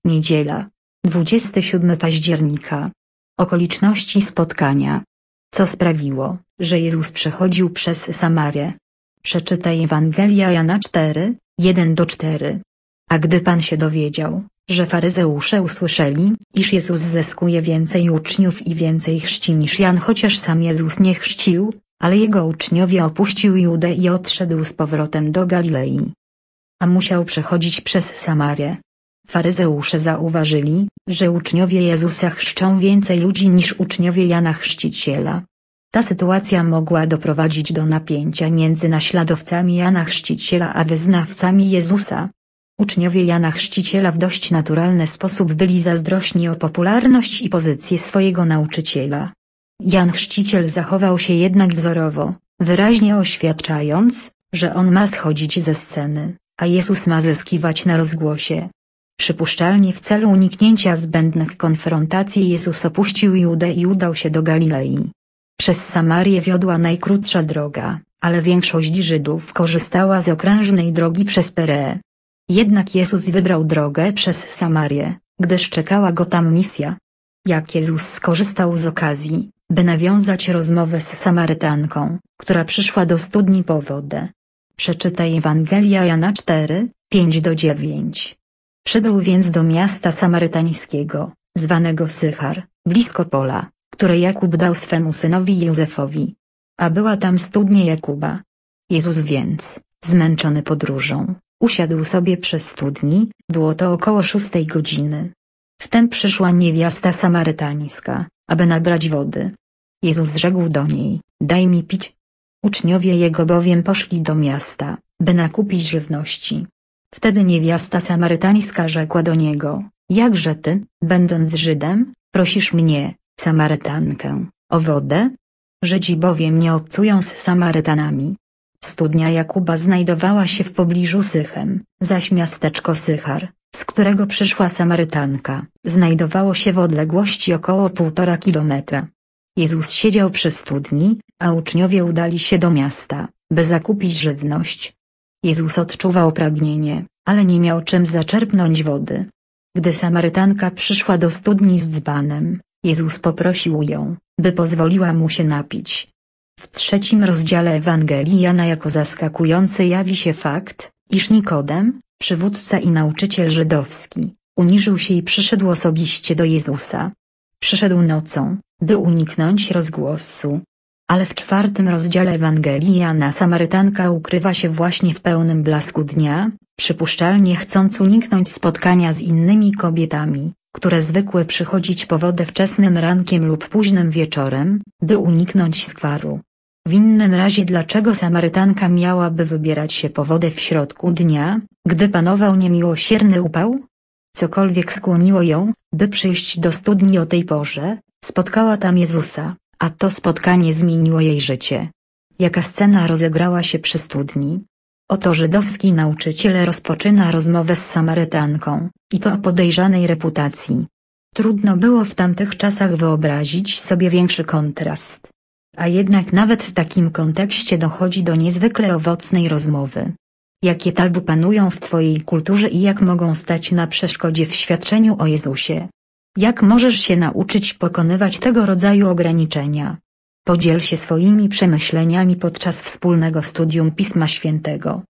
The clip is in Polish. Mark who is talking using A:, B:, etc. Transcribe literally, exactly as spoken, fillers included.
A: Niedziela, dwudziestego siódmego października. Okoliczności spotkania. Co sprawiło, że Jezus przechodził przez Samarię? Przeczytaj Ewangelia Jana cztery, jeden do czterech. A gdy Pan się dowiedział, że faryzeusze usłyszeli, iż Jezus zyskuje więcej uczniów i więcej chrzci niż Jan, chociaż sam Jezus nie chrzcił, ale jego uczniowie, opuścił Judę i odszedł z powrotem do Galilei. A musiał przechodzić przez Samarię. Faryzeusze zauważyli, że uczniowie Jezusa chrzczą więcej ludzi niż uczniowie Jana Chrzciciela. Ta sytuacja mogła doprowadzić do napięcia między naśladowcami Jana Chrzciciela a wyznawcami Jezusa. Uczniowie Jana Chrzciciela w dość naturalny sposób byli zazdrośni o popularność i pozycję swojego nauczyciela. Jan Chrzciciel zachował się jednak wzorowo, wyraźnie oświadczając, że on ma schodzić ze sceny, a Jezus ma zyskiwać na rozgłosie. Przypuszczalnie w celu uniknięcia zbędnych konfrontacji Jezus opuścił Judę i udał się do Galilei. Przez Samarię wiodła najkrótsza droga, ale większość Żydów korzystała z okrężnej drogi przez Pereę. Jednak Jezus wybrał drogę przez Samarię, gdyż czekała go tam misja. Jak Jezus skorzystał z okazji, by nawiązać rozmowę z Samarytanką, która przyszła do studni po wodę. Przeczytaj Ewangelia Jana cztery, pięć do dziewięciu. Przybył więc do miasta samarytańskiego, zwanego Sychar, blisko pola, które Jakub dał swemu synowi Józefowi. A była tam studnia Jakuba. Jezus więc, zmęczony podróżą, usiadł sobie przy studni, było to około szóstej godziny. Wtem przyszła niewiasta samarytańska, aby nabrać wody. Jezus rzekł do niej: daj mi pić. Uczniowie jego bowiem poszli do miasta, by nakupić żywności. Wtedy niewiasta samarytańska rzekła do niego: jakże ty, będąc Żydem, prosisz mnie, Samarytankę, o wodę? Żydzi bowiem nie obcują z Samarytanami. Studnia Jakuba znajdowała się w pobliżu Sychem, zaś miasteczko Sychar, z którego przyszła Samarytanka, znajdowało się w odległości około półtora kilometra. Jezus siedział przy studni, a uczniowie udali się do miasta, by zakupić żywność. Jezus odczuwał pragnienie, ale nie miał czym zaczerpnąć wody. Gdy Samarytanka przyszła do studni z dzbanem, Jezus poprosił ją, by pozwoliła mu się napić. W trzecim rozdziale Ewangelii Jana jako zaskakujący jawi się fakt, iż Nikodem, przywódca i nauczyciel żydowski, uniżył się i przyszedł osobiście do Jezusa. Przyszedł nocą, by uniknąć rozgłosu. Ale w czwartym rozdziale Ewangelii Jana Samarytanka ukrywa się właśnie w pełnym blasku dnia, przypuszczalnie chcąc uniknąć spotkania z innymi kobietami, które zwykły przychodzić po wodę wczesnym rankiem lub późnym wieczorem, by uniknąć skwaru. W innym razie dlaczego Samarytanka miałaby wybierać się po wodę w środku dnia, gdy panował niemiłosierny upał? Cokolwiek skłoniło ją, by przyjść do studni o tej porze, spotkała tam Jezusa, a to spotkanie zmieniło jej życie. Jaka scena rozegrała się przy studni? Oto żydowski nauczyciel rozpoczyna rozmowę z Samarytanką, i to o podejrzanej reputacji. Trudno było w tamtych czasach wyobrazić sobie większy kontrast. A jednak nawet w takim kontekście dochodzi do niezwykle owocnej rozmowy. Jakie tabu panują w twojej kulturze i jak mogą stać na przeszkodzie w świadczeniu o Jezusie? Jak możesz się nauczyć pokonywać tego rodzaju ograniczenia? Podziel się swoimi przemyśleniami podczas wspólnego studium Pisma Świętego.